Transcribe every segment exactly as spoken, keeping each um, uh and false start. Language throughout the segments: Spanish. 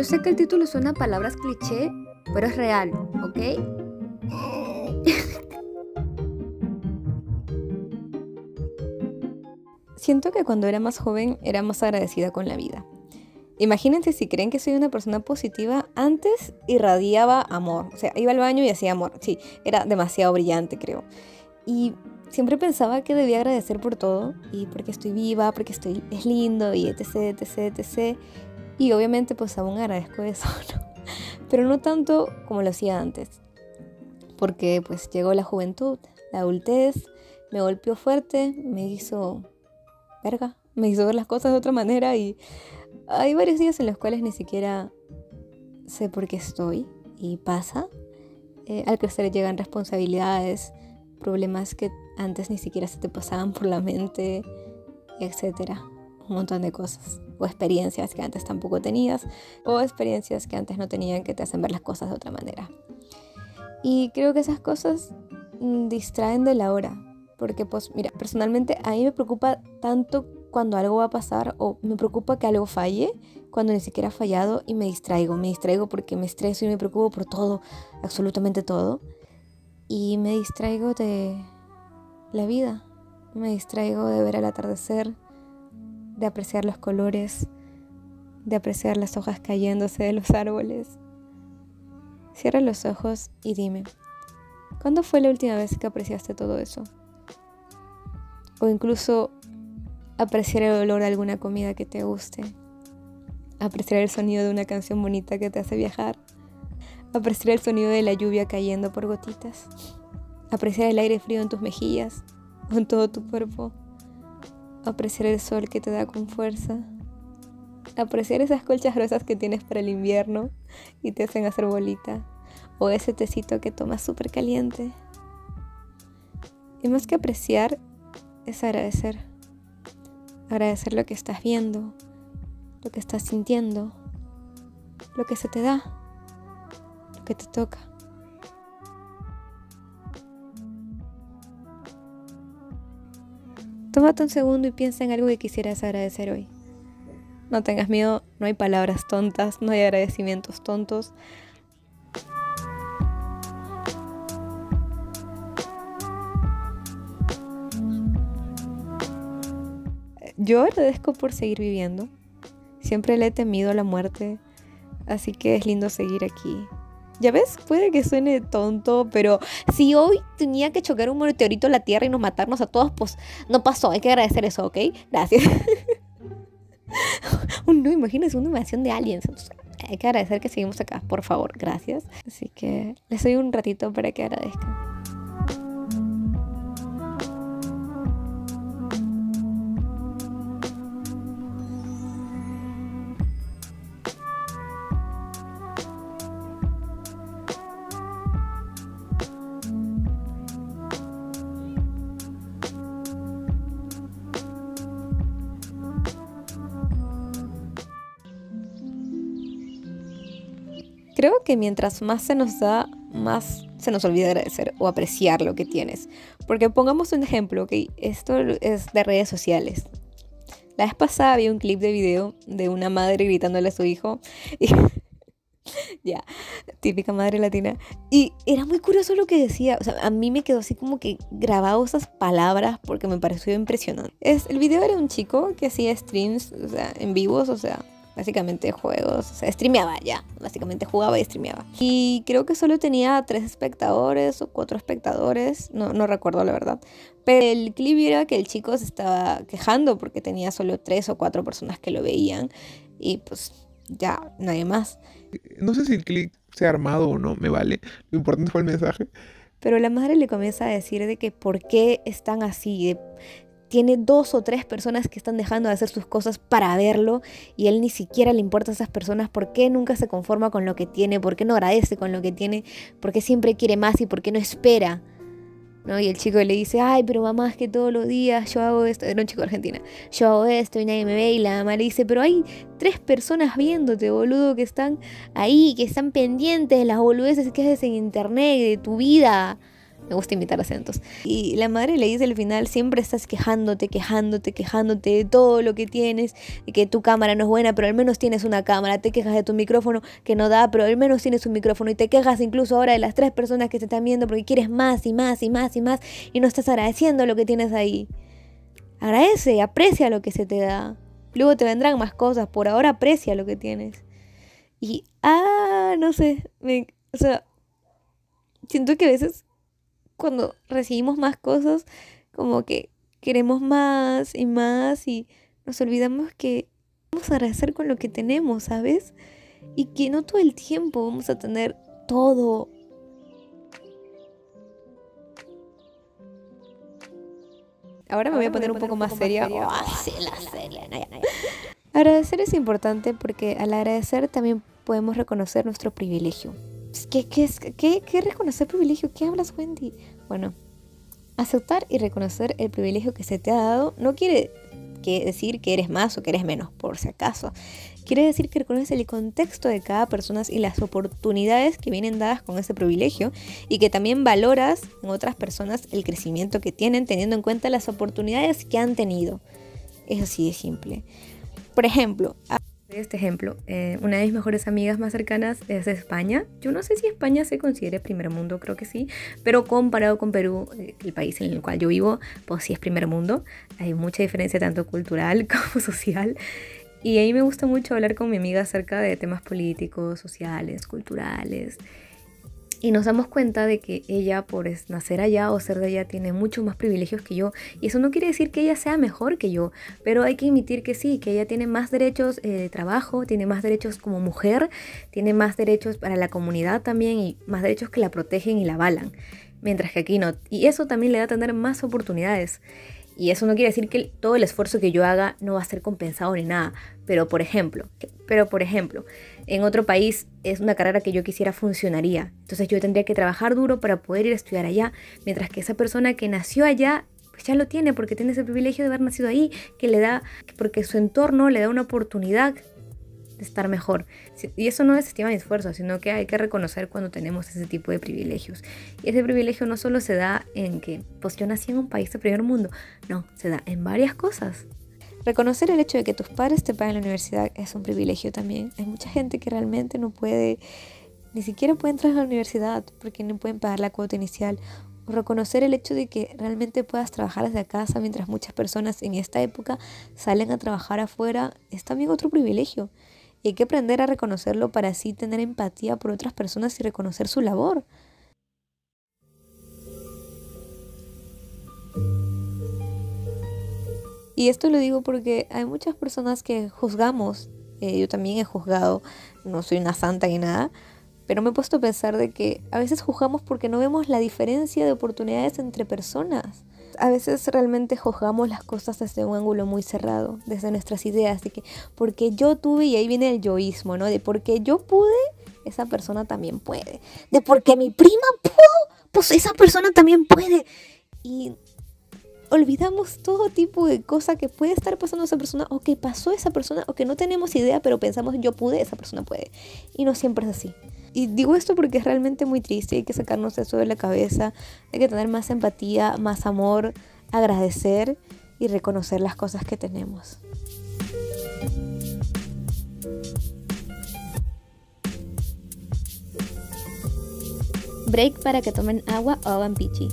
Yo sé que el título suena a palabras cliché, pero es real, ¿ok? Siento que cuando era más joven era más agradecida con la vida. Imagínense si creen que soy una persona positiva, antes irradiaba amor. O sea, iba al baño y hacía amor. Sí, era demasiado brillante, creo. Y siempre pensaba que debía agradecer por todo. Y porque estoy viva, porque estoy, es lindo, y etc, etc, etcétera. Y obviamente pues aún agradezco eso, ¿no? Pero no tanto como lo hacía antes. Porque pues llegó la juventud, la adultez, me golpeó fuerte, me hizo verga, me hizo ver las cosas de otra manera y hay varios días en los cuales ni siquiera sé por qué estoy y pasa. Eh, al crecer llegan responsabilidades, problemas que antes ni siquiera se te pasaban por la mente, etcétera. Un montón de cosas. O experiencias que antes tampoco tenías, o experiencias que antes no tenían que te hacen ver las cosas de otra manera. Y creo que esas cosas mm, distraen de la hora. Porque pues mira, personalmente a mí me preocupa tanto cuando algo va a pasar, o me preocupa que algo falle cuando ni siquiera ha fallado, y me distraigo, me distraigo porque me estreso y me preocupo por todo, absolutamente todo, y me distraigo de la vida, me distraigo de ver el atardecer, de apreciar los colores, de apreciar las hojas cayéndose de los árboles. Cierra los ojos y dime, ¿cuándo fue la última vez que apreciaste todo eso? O incluso apreciar el olor de alguna comida que te guste, apreciar el sonido de una canción bonita que te hace viajar, apreciar el sonido de la lluvia cayendo por gotitas, apreciar el aire frío en tus mejillas o en todo tu cuerpo, apreciar el sol que te da con fuerza, apreciar esas colchas gruesas que tienes para el invierno y te hacen hacer bolita, o ese tecito que tomas súper caliente. Y más que apreciar, es agradecer. Agradecer lo que estás viendo, lo que estás sintiendo, lo que se te da, lo que te toca. Tómate un segundo y piensa en algo que quisieras agradecer hoy. No tengas miedo, no hay palabras tontas, no hay agradecimientos tontos. Yo agradezco por seguir viviendo. Siempre le he temido a la muerte, así que es lindo seguir aquí. Ya ves, puede que suene tonto, pero si hoy tenía que chocar un meteorito a la Tierra y nos matarnos a todos, pues no pasó. Hay que agradecer eso, ¿ok? Gracias. Oh, no, imagínense una invasión de aliens. Entonces, hay que agradecer que seguimos acá, por favor. Gracias. Así que les doy un ratito para que agradezcan. Creo que mientras más se nos da, más se nos olvida agradecer o apreciar lo que tienes. Porque pongamos un ejemplo, ¿ok? Esto es de redes sociales. La vez pasada vi un clip de video de una madre gritándole a su hijo. Y ya, típica madre latina. Y era muy curioso lo que decía. O sea, a mí me quedó así como que grabado esas palabras porque me pareció impresionante. Es, el video era un chico que hacía streams, o sea, en vivos, o sea, básicamente juegos, o sea, streameaba ya, básicamente jugaba y streameaba. Y creo que solo tenía tres espectadores o cuatro espectadores, no, no recuerdo la verdad. Pero el clip era que el chico se estaba quejando porque tenía solo tres o cuatro personas que lo veían y pues ya, nadie más. No sé si el clip se ha armado o no, me vale. Lo importante fue el mensaje. Pero la madre le comienza a decir de que por qué están así, de, tiene dos o tres personas que están dejando de hacer sus cosas para verlo y él ni siquiera le importa a esas personas. ¿Por qué nunca se conforma con lo que tiene? ¿Por qué no agradece con lo que tiene? ¿Por qué siempre quiere más y por qué no espera? ¿No? Y el chico le dice, ay, pero mamá, es que todos los días yo hago esto. Era un chico de Argentina. Yo hago esto y nadie me ve. Y la mamá le dice, pero hay tres personas viéndote, boludo, que están ahí, que están pendientes de las boludeces que haces en internet, de tu vida. Me gusta imitar acentos. Y la madre le dice al final, siempre estás quejándote, quejándote, quejándote de todo lo que tienes, de que tu cámara no es buena, pero al menos tienes una cámara, te quejas de tu micrófono que no da, pero al menos tienes un micrófono, y te quejas incluso ahora de las tres personas que te están viendo porque quieres más y más y más y más y no estás agradeciendo lo que tienes ahí. Agradece, aprecia lo que se te da. Luego te vendrán más cosas, por ahora aprecia lo que tienes. Y, ah, no sé, me, o sea, siento que a veces cuando recibimos más cosas, como que queremos más y más y nos olvidamos que vamos a agradecer con lo que tenemos, ¿sabes? Y que no todo el tiempo vamos a tener todo. Ahora me voy a poner un poco más seria. Oh, sí, la seria. No, ya, no, ya. Agradecer es importante porque al agradecer también podemos reconocer nuestro privilegio. ¿Qué, qué, es, qué, qué reconocer privilegio? ¿Qué hablas, Wendy? Bueno, aceptar y reconocer el privilegio que se te ha dado no quiere que decir que eres más o que eres menos, por si acaso. Quiere decir que reconoces el contexto de cada persona y las oportunidades que vienen dadas con ese privilegio, y que también valoras en otras personas el crecimiento que tienen teniendo en cuenta las oportunidades que han tenido. Es así de simple. Por ejemplo, este ejemplo, eh, una de mis mejores amigas más cercanas es de España. Yo no sé si España se considere primer mundo, creo que sí, pero comparado con Perú, eh, el país en el cual yo vivo, pues sí es primer mundo. Hay mucha diferencia tanto cultural como social. Y a mí me gusta mucho hablar con mi amiga acerca de temas políticos, sociales, culturales. Y nos damos cuenta de que ella, por nacer allá o ser de allá, tiene muchos más privilegios que yo. Y eso no quiere decir que ella sea mejor que yo, pero hay que admitir que sí, que ella tiene más derechos eh, de trabajo, tiene más derechos como mujer, tiene más derechos para la comunidad también, y más derechos que la protegen y la avalan. Mientras que aquí no. Y eso también le da a tener más oportunidades. Y eso no quiere decir que todo el esfuerzo que yo haga no va a ser compensado ni nada. Pero por ejemplo, pero por ejemplo, en otro país es una carrera que yo quisiera funcionaría. Entonces yo tendría que trabajar duro para poder ir a estudiar allá. Mientras que esa persona que nació allá, pues ya lo tiene porque tiene ese privilegio de haber nacido ahí, que le da, porque su entorno le da una oportunidad de estar mejor. Y eso no desestima mi esfuerzo, sino que hay que reconocer cuando tenemos ese tipo de privilegios. Y ese privilegio no solo se da en que, pues yo nací en un país de primer mundo, no, se da en varias cosas. Reconocer el hecho de que tus padres te paguen la universidad es un privilegio también. Hay mucha gente que realmente no puede, ni siquiera puede entrar a la universidad porque no pueden pagar la cuota inicial. O reconocer el hecho de que realmente puedas trabajar desde casa mientras muchas personas en esta época salen a trabajar afuera es también otro privilegio. Y hay que aprender a reconocerlo para así tener empatía por otras personas y reconocer su labor. Y esto lo digo porque hay muchas personas que juzgamos. Eh, yo también he juzgado, no soy una santa ni nada, pero me he puesto a pensar de que a veces juzgamos porque no vemos la diferencia de oportunidades entre personas. A veces realmente juzgamos las cosas desde un ángulo muy cerrado, desde nuestras ideas, de que porque yo tuve, y ahí viene el yoísmo, ¿no? De porque yo pude, esa persona también puede. De porque mi prima pudo, pues esa persona también puede. Y olvidamos todo tipo de cosa que puede estar pasando a esa persona, o que pasó a esa persona, o que no tenemos idea, pero pensamos yo pude, esa persona puede. Y no siempre es así. Y digo esto porque es realmente muy triste, hay que sacarnos eso de la cabeza, hay que tener más empatía, más amor, agradecer y reconocer las cosas que tenemos. Break para que tomen agua o hagan pichi.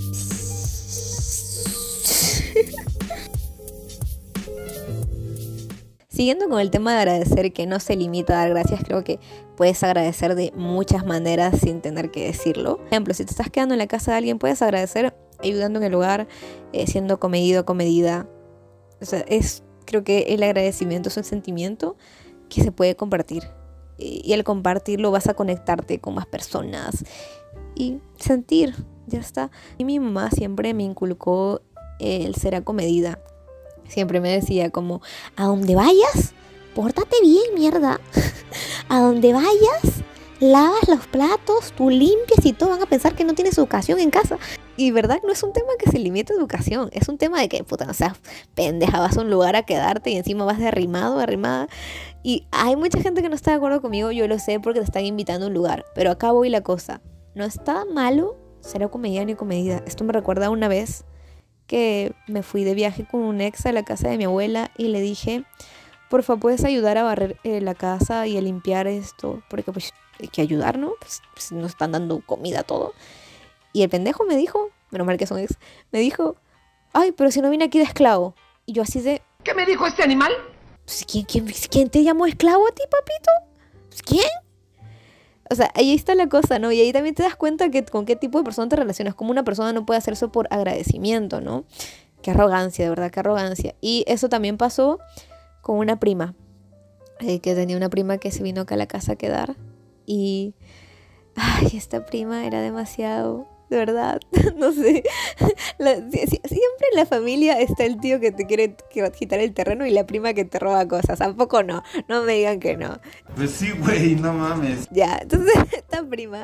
Siguiendo con el tema de agradecer, que no se limita a dar gracias, creo que puedes agradecer de muchas maneras sin tener que decirlo. Por ejemplo, si te estás quedando en la casa de alguien, puedes agradecer ayudando en el lugar, eh, siendo comedido o comedida. O sea, es, creo que el agradecimiento es un sentimiento que se puede compartir. Y, y al compartirlo vas a conectarte con más personas y sentir, ya está. Y mi mamá siempre me inculcó el ser acomedida. Siempre me decía como, a donde vayas, pórtate bien, mierda. A donde vayas, lavas los platos, tú limpias y todo, van a pensar que no tienes educación en casa. Y verdad, no es un tema que se limite a educación, es un tema de que, puta, o sea, pendeja, vas a un lugar a quedarte y encima vas de arrimado, arrimada. Y hay mucha gente que no está de acuerdo conmigo, yo lo sé porque te están invitando a un lugar. Pero acá voy la cosa, no está malo Cero comedida ni comedida. Esto me recuerda a una vez que me fui de viaje con un ex a la casa de mi abuela y le dije, por favor, ¿puedes ayudar a barrer eh, la casa y a limpiar esto? Porque pues hay que ayudar, ¿no? Pues, pues nos están dando comida todo. Y el pendejo me dijo, menos mal que son ex, me dijo, ay, pero si no vine aquí de esclavo. Y yo así de... ¿Qué me dijo este animal? Pues, ¿quién, quién, quién te llamó esclavo a ti, papito? Pues, ¿quién? O sea, ahí está la cosa, ¿no? Y ahí también te das cuenta que con qué tipo de persona te relacionas. Como una persona no puede hacer eso por agradecimiento, ¿no? Qué arrogancia, de verdad, qué arrogancia. Y eso también pasó con una prima. Eh, que tenía una prima que se vino acá a la casa a quedar. Y... ay, esta prima era demasiado... de verdad, no sé. La, si, si, siempre en la familia está el tío que te quiere quitar el terreno y la prima que te roba cosas. Tampoco no, no me digan que no. Pues sí, güey, no mames. Ya, entonces esta prima,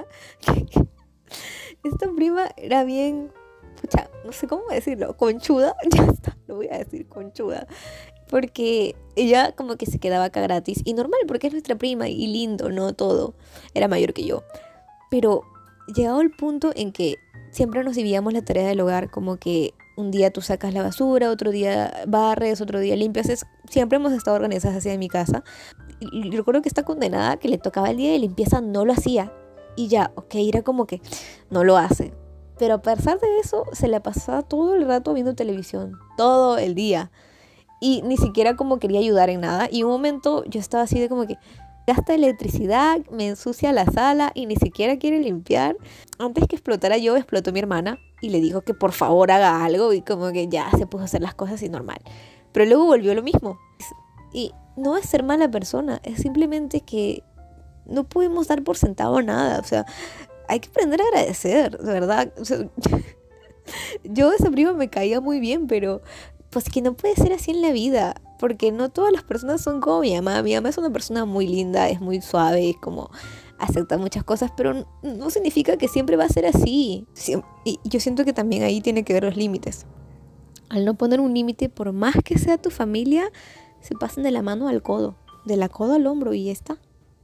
esta prima era bien, pucha, no sé cómo decirlo, conchuda, ya está, lo voy a decir, conchuda. Porque ella como que se quedaba acá gratis. Y normal, porque es nuestra prima y lindo, ¿no? Todo. Era mayor que yo. Pero... llegado el punto en que siempre nos dividíamos la tarea del hogar, como que un día tú sacas la basura, otro día barres, otro día limpias. Es, siempre hemos estado organizadas así en mi casa. Y, y recuerdo que esta condenada que le tocaba el día de limpieza no lo hacía. Y ya, ok, era como que no lo hace. Pero a pesar de eso, se la pasaba todo el rato viendo televisión. Todo el día. Y ni siquiera como quería ayudar en nada. Y un momento yo estaba así de como que... gasta electricidad, me ensucia la sala y ni siquiera quiere limpiar. Antes que explotara yo, explotó mi hermana y le dijo que por favor haga algo y como que ya se puso a hacer las cosas y normal. Pero luego volvió lo mismo. Y no es ser mala persona, es simplemente que no podemos dar por sentado nada. O sea, hay que aprender a agradecer, de verdad. O sea, yo esa prima me caía muy bien, pero pues que no puede ser así en la vida. Porque no todas las personas son como mi mamá. Mi mamá es una persona muy linda, es muy suave, es como acepta muchas cosas, pero no, no significa que siempre va a ser así. Y yo siento que también ahí tiene que ver los límites. Al no poner un límite, por más que sea tu familia, se pasan de la mano al codo, de la codo al hombro y ya está.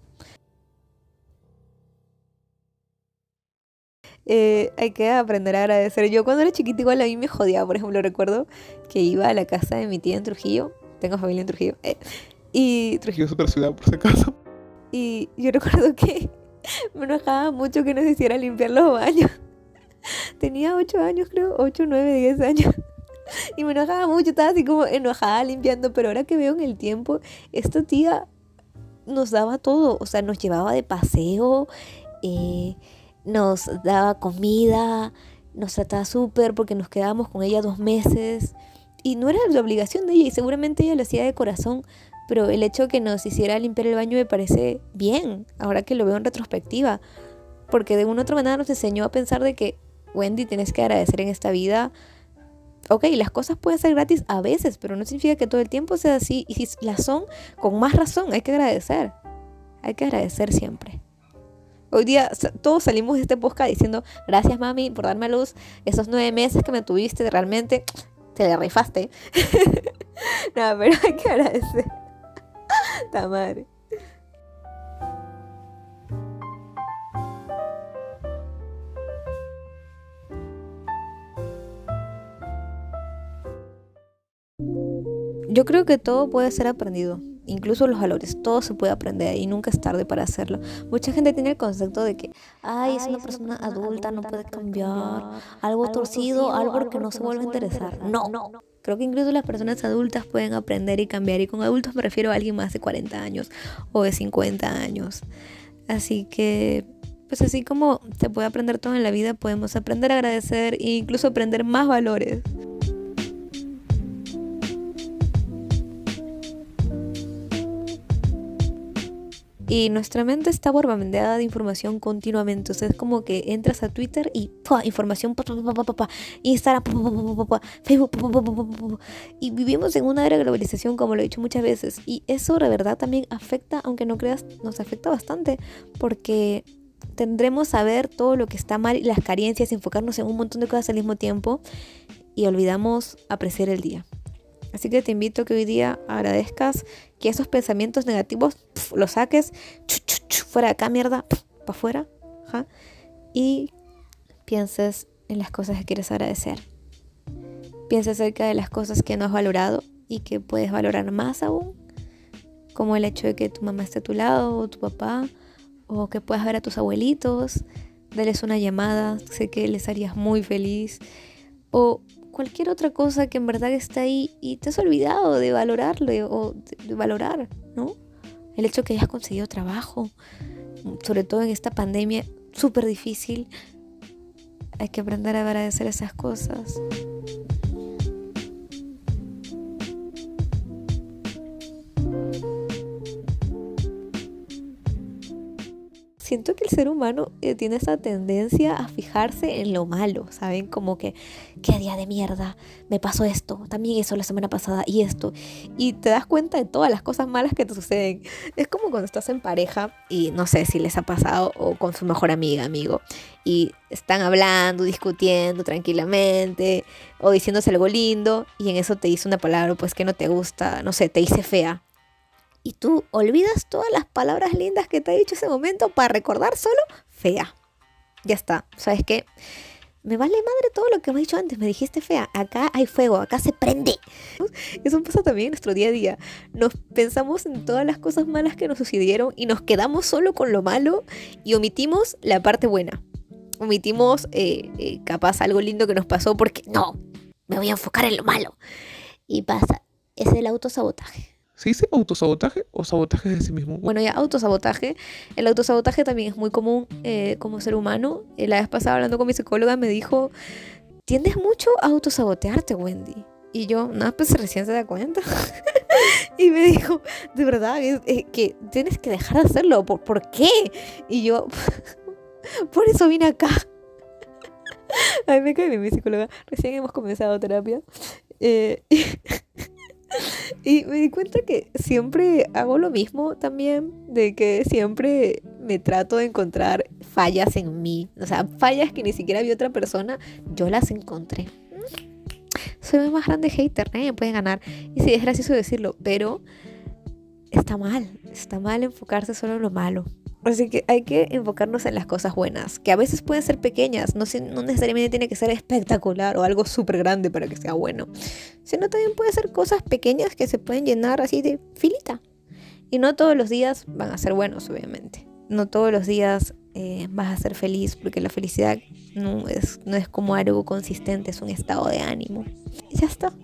Eh, hay que aprender a agradecer. Yo cuando era chiquita igual a mí me jodía. Por ejemplo, recuerdo que iba a la casa de mi tía en Trujillo. Tengo familia en Trujillo. Eh, y Trujillo es super ciudad, por si acaso. Y yo recuerdo que me enojaba mucho que nos hiciera limpiar los baños. Tenía ocho años, creo. ocho, nueve, diez años. Y me enojaba mucho. Estaba así como enojada limpiando. Pero ahora que veo en el tiempo, esta tía nos daba todo. O sea, nos llevaba de paseo. Eh... Nos daba comida, nos trataba súper porque nos quedábamos con ella dos meses. Y no era la obligación de ella y seguramente ella lo hacía de corazón. Pero el hecho de que nos hiciera limpiar el baño me parece bien, ahora que lo veo en retrospectiva. Porque de una u otra manera nos enseñó a pensar de que, Wendy, tienes que agradecer en esta vida. Ok, las cosas pueden ser gratis a veces, pero no significa que todo el tiempo sea así. Y si las son, con más razón, hay que agradecer. Hay que agradecer siempre. Hoy día todos salimos de este podcast diciendo gracias mami por darme a luz esos nueve meses que me tuviste, realmente te le rifaste. No, pero hay que agradecer. Ta madre. Yo creo que todo puede ser aprendido. Incluso los valores, todo se puede aprender y nunca es tarde para hacerlo. Mucha gente tiene el concepto de que, ay, es una persona adulta, no puede cambiar, algo torcido, algo que no se vuelve a interesar. No, creo que incluso las personas adultas pueden aprender y cambiar. Y con adultos me refiero a alguien más de cuarenta años o de cincuenta años. Así que, pues así como se puede aprender todo en la vida, podemos aprender a agradecer e incluso aprender más valores. Y nuestra mente está bombardeada de información continuamente. O sea, es como que entras a Twitter y ¡pua! Información, pa, pa, pa, pa, pa, pa, Instagram, pa, pa, pa, pa, pa, Facebook, pa, pa, pa, pa, pa. Y vivimos en una era de globalización, como lo he dicho muchas veces. Y eso de verdad también afecta, aunque no creas, nos afecta bastante. Porque tendremos a ver todo lo que está mal y las carencias, enfocarnos en un montón de cosas al mismo tiempo. Y olvidamos apreciar el día. Así que te invito a que hoy día agradezcas, que esos pensamientos negativos pf, los saques, chu, chu, chu, fuera de acá, mierda, para afuera, ¿ja? Y pienses en las cosas que quieres agradecer. Piensa acerca de las cosas que no has valorado y que puedes valorar más aún, como el hecho de que tu mamá esté a tu lado o tu papá, o que puedas ver a tus abuelitos, darles una llamada, sé que les harías muy feliz, o cualquier otra cosa que en verdad está ahí y te has olvidado de valorarle o de, de valorar, ¿no? El hecho de que hayas conseguido trabajo, sobre todo en esta pandemia súper difícil, hay que aprender a agradecer esas cosas. Siento que el ser humano eh, tiene esa tendencia a fijarse en lo malo, ¿saben? Como que, qué día de mierda, me pasó esto, también eso la semana pasada y esto. Y te das cuenta de todas las cosas malas que te suceden. Es como cuando estás en pareja y no sé si les ha pasado, o con su mejor amiga, amigo, y están hablando, discutiendo tranquilamente o diciéndose algo lindo y en eso te dice una palabra pues que no te gusta, no sé, te dice fea. Y tú olvidas todas las palabras lindas que te ha dicho ese momento para recordar solo fea. Ya está. ¿Sabes qué? Me vale madre todo lo que me has dicho antes. Me dijiste fea. Acá hay fuego. Acá se prende. Eso pasa también en nuestro día a día. Nos pensamos en todas las cosas malas que nos sucedieron y nos quedamos solo con lo malo y omitimos la parte buena. Omitimos eh, eh, capaz algo lindo que nos pasó porque no, me voy a enfocar en lo malo. Y pasa. Es el autosabotaje. ¿Se dice autosabotaje o sabotaje de sí mismo? Bueno, ya autosabotaje. El autosabotaje también es muy común eh, como ser humano. Eh, la vez pasada hablando con mi psicóloga me dijo, tiendes mucho a autosabotearte, Wendy. Y yo, nada, pues recién se da cuenta. Y me dijo, de verdad, es, es que tienes que dejar de hacerlo. ¿Por, ¿por qué? Y yo, por eso vine acá. A mí me cae bien mi psicóloga. Recién hemos comenzado terapia. Eh, Y me di cuenta que siempre hago lo mismo también, de que siempre me trato de encontrar fallas en mí. O sea, fallas que ni siquiera vi otra persona, yo las encontré. Soy el más grande hater, nadie me puede ganar. Y sí, es gracioso decirlo, pero está mal. Está mal enfocarse solo en lo malo. Así que hay que enfocarnos en las cosas buenas, que a veces pueden ser pequeñas, no, no necesariamente tiene que ser espectacular o algo súper grande para que sea bueno, sino también puede ser cosas pequeñas que se pueden llenar así de filita. Y no todos los días van a ser buenos, obviamente. No todos los días eh, vas a ser feliz, porque la felicidad no es, no es como algo consistente, es un estado de ánimo. Y ya está.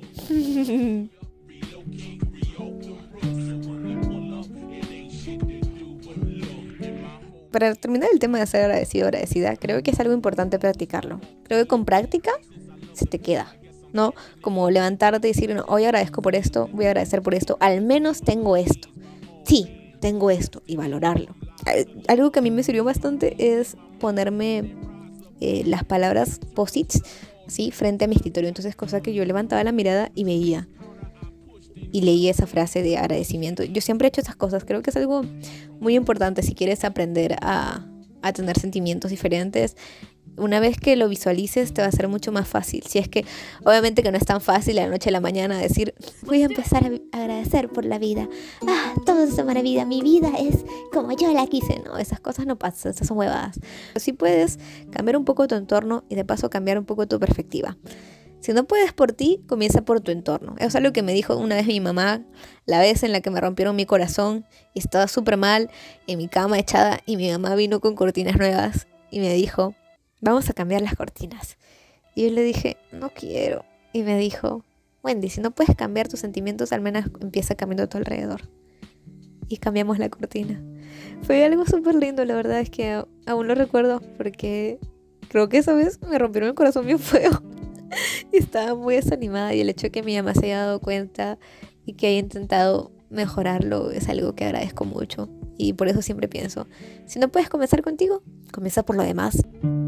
Para terminar el tema de ser agradecido o agradecida, creo que es algo importante practicarlo. Creo que con práctica se te queda, ¿no? Como levantarte y decir, no, hoy agradezco por esto, voy a agradecer por esto, al menos tengo esto. Sí, tengo esto, y valorarlo. Algo que a mí me sirvió bastante es ponerme eh, las palabras post-its, ¿sí?, frente a mi escritorio. Entonces, cosa que yo levantaba la mirada y veía. Y leí esa frase de agradecimiento. Yo siempre he hecho esas cosas. Creo que es algo muy importante si quieres aprender a, a tener sentimientos diferentes. Una vez que lo visualices te va a ser mucho más fácil. Si es que, obviamente que no es tan fácil de la noche a la mañana decir, voy a empezar a agradecer por la vida. Ah, todo es maravilla. Mi vida es como yo la quise. No, esas cosas no pasan, esas son huevadas. Pero sí puedes cambiar un poco tu entorno y de paso cambiar un poco tu perspectiva. Si no puedes por ti, comienza por tu entorno. Eso es algo que me dijo una vez mi mamá, la vez en la que me rompieron mi corazón y estaba súper mal en mi cama echada y mi mamá vino con cortinas nuevas y me dijo, vamos a cambiar las cortinas. Y yo le dije, no quiero. Y me dijo, Wendy, si no puedes cambiar tus sentimientos, al menos empieza cambiando a tu alrededor. Y cambiamos la cortina. Fue algo súper lindo, la verdad es que aún lo recuerdo porque creo que esa vez me rompieron el corazón bien feo. Estaba muy desanimada y el hecho de que mi mamá se haya dado cuenta y que haya intentado mejorarlo es algo que agradezco mucho. Y por eso siempre pienso, si no puedes comenzar contigo, comienza por lo demás.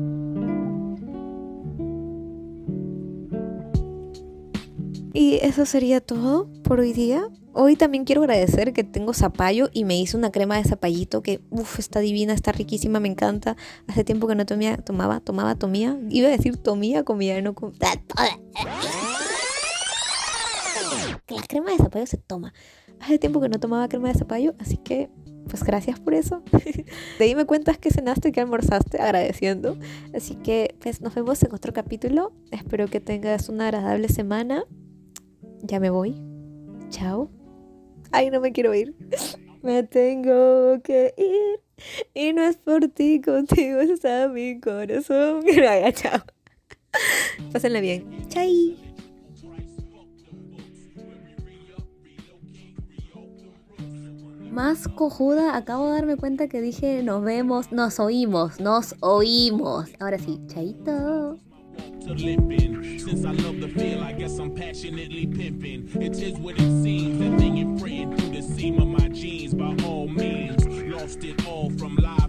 Y eso sería todo por hoy día. Hoy también quiero agradecer que tengo zapallo y me hice una crema de zapallito que uff, está divina, está riquísima, me encanta. Hace tiempo que no tomía, tomaba, tomaba, tomía. Iba a decir tomía, comía, no com... La crema de zapallo se toma. Hace tiempo que no tomaba crema de zapallo, así que pues gracias por eso. De ahí me cuentas qué cenaste, qué almorzaste, agradeciendo. Así que pues nos vemos en otro capítulo. Espero que tengas una agradable semana. Ya me voy. Chao. Ay, no me quiero ir. Me tengo que ir. Y no es por ti, contigo está mi corazón. Ya, chao. Pásenla bien. Chai. Más cojuda, acabo de darme cuenta que dije nos vemos, nos oímos, nos oímos. Ahora sí, chaito. To limping. Since I love the feel, I guess I'm passionately pimping. It is what it seems, that thing imprinted through the seam of my jeans. By all means, lost it all from life.